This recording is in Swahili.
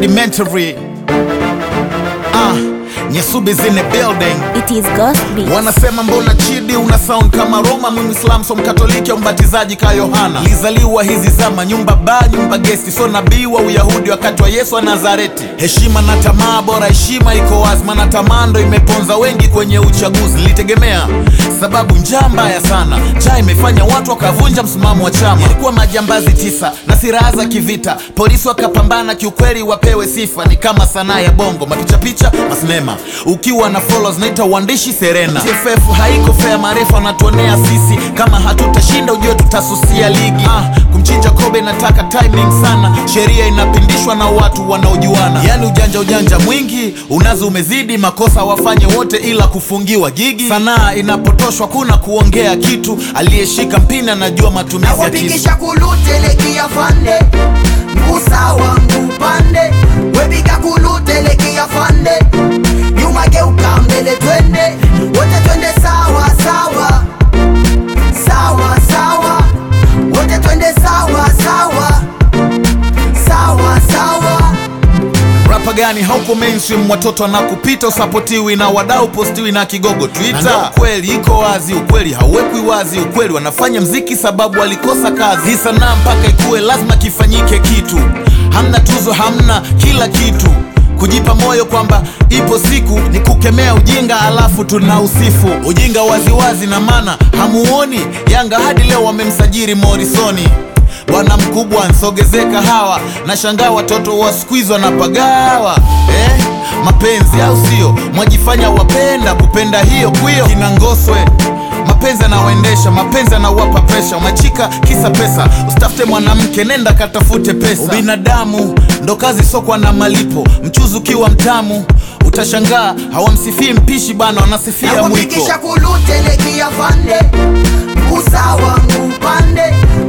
rudimentary. Nyasubi's in the building. It is Ghost Beats. Wanasema mbona Chidi una sound kama Roma. Muislam so mkatoliki au mbatizaji ka Yohana. Lizaliwa hizi zama, nyumba ba nyumba gesti. So nabii wa Uyahudi wakati wa Yesu wa Nazareti. Heshima na tamaa, bora heshima iko wazi. Maana tamaa ndo imeponza wengi kwenye uchaguzi. Nilitegemea sababu njaa mbaya sana. Njaa imefanya watu wakavunja msimamo wa chama. Ilikuwa majambazi 9 na silaha za kivita. Polisi wakapambana, kiukweli wapewe sifa. Ni kama sanaa ya bongo, mapicha picha, masinema. Ukiwa na followers naita uandishi Serena. TFF haiko fair, marefa wanatuonea sisi. Kama hatutashinda ujue tutasusia ligi. Kumchinja Kobe nataka timing sana. Sheria inapindishwa na watu wanaojuana. Yani ujanja mwingi, unazo umezidi. Makosa wafanye wote ila kufungiwa gigi. Sanaa inapotoshwa kuna kuongea kitu. Aliyeshika mpini anajua matumizi ya kisu. Wapigisha kuluteleki ya fande, Musa wangu pande. Wepiga kuluteleki ya fande, nyuma geuka mbele twende. Wote twende sawa sawa, sawa sawa. Wote twende sawa sawa, sawa sawa. Rapa gani hauko mainstream, watoto wanakupita. Usapotiwi na wadau, postiwi na kigogo Twitter. Ukweli iko wazi, ukweli hauwekwi wazi. Ukweli wanafanya mziki sababu walikosa kazi. Hii sanaa mpaka ikue lazima kifanyike kitu. Hamna tuzo, hamna kila kitu. Kujipa moyo kwamba ipo siku ni kukemea ujinga alafu tunausifu. Ujinga waziwazi na maana hamuoni. Yanga hadi leo wamemsajiri Morrisoni. Bwana mkubwa nsogezeka hawa. Na shangaa watoto wa squeeze wanapagawa. Mapenzi au sio? Mwajifanya wapenda kupenda hiyo kwio. Kina Ngoswe mapenzi anawaendesha, mapenzi anawapa pressure. Umachika kisa pesa, usitafute mwanamke nenda katafute pesa. Ubinadamu ndo kazi sokwa na malipo. Mchuzi ukiwa mtamu utashangaa hawamsifii mpishi bana, wanasifia mwiko. Wapigisha kuluteleki ya fande, Musa wangu pande.